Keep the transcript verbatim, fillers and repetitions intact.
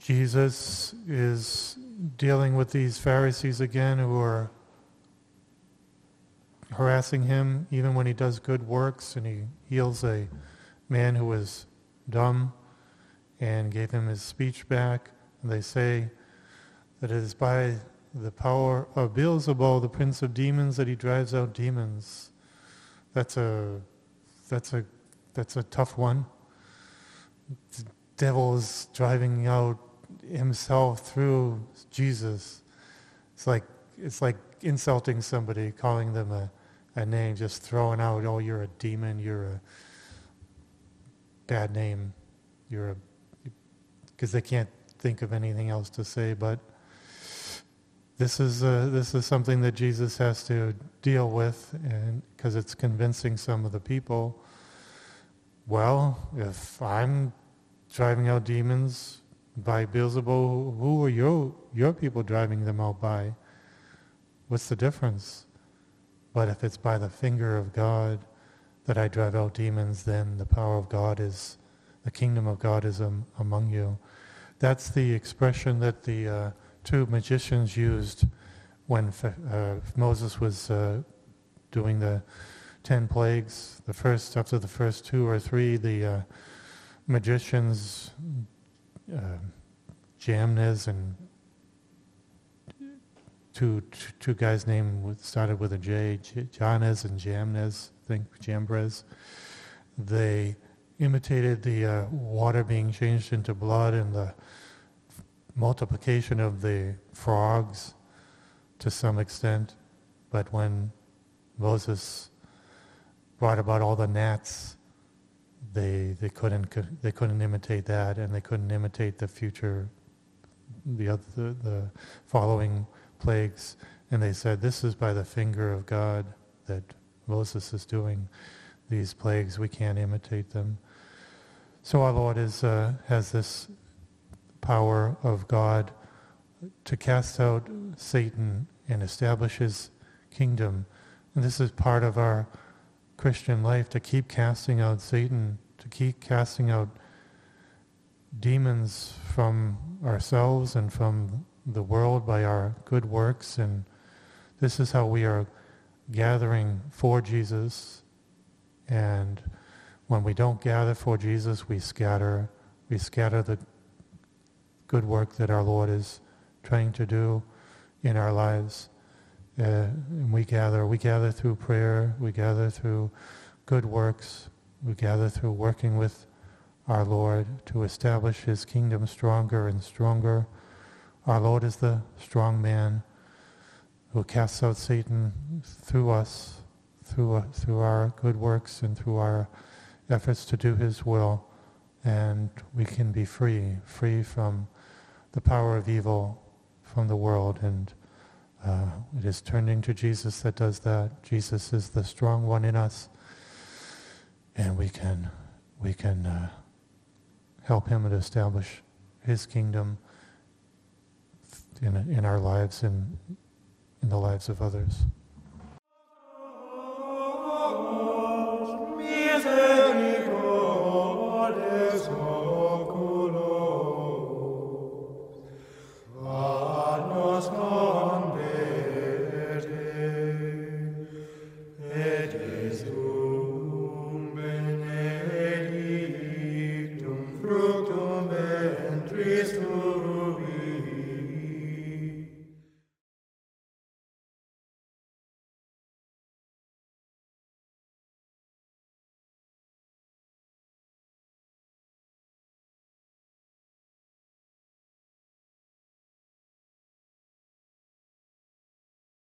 Jesus is dealing with these Pharisees again who are harassing him even when he does good works, and he heals a man who was dumb and gave him his speech back. And they say that it is by the power of Beelzebul, the prince of demons, that he drives out demons. That's a that's a that's a tough one. The devil is driving out himself through Jesus. It's like it's like insulting somebody, calling them a, a name, just throwing out, oh, you're a demon, you're a bad name, you're a, because they can't think of anything else to say. But this is uh, this is something that Jesus has to deal with, and because it's convincing some of the people. Well, if I'm driving out demons by Beelzebul, who are your your people driving them out by? What's the difference? But if it's by the finger of God that I drive out demons, then the power of God is, the kingdom of God is um, among you. That's the expression that the uh, two magicians used when uh, Moses was uh, doing the ten plagues. The first, after the first two or three, the uh, magicians, uh, Jamnes and two, two guys named, started with a J, Jannes and Jamnes, I think, Jambres. They imitated the uh, water being changed into blood and the multiplication of the frogs to some extent. But when Moses brought about all the gnats, they they couldn't they couldn't imitate that, and they couldn't imitate the future, the other the, the following plagues. And they said, this is by the finger of God that Moses is doing these plagues. We can't imitate them. So our Lord is uh, has this power of God to cast out Satan and establish his kingdom. And this is part of our Christian life, to keep casting out Satan, to keep casting out demons from ourselves and from the world by our good works. And this is how we are gathering for Jesus. And when we don't gather for Jesus, we scatter. We scatter the good work that our Lord is trying to do in our lives. Uh, and we gather, we gather through prayer, we gather through good works, we gather through working with our Lord to establish his kingdom stronger and stronger. Our Lord is the strong man who casts out Satan through us, through uh, through our good works and through our efforts to do his will, and we can be free, free from the power of evil, from the world. And uh, it is turning to Jesus that does that. Jesus is the strong one in us, and we can we can uh, help him to establish his kingdom in in our lives and in the lives of others. Fructum ventris tui,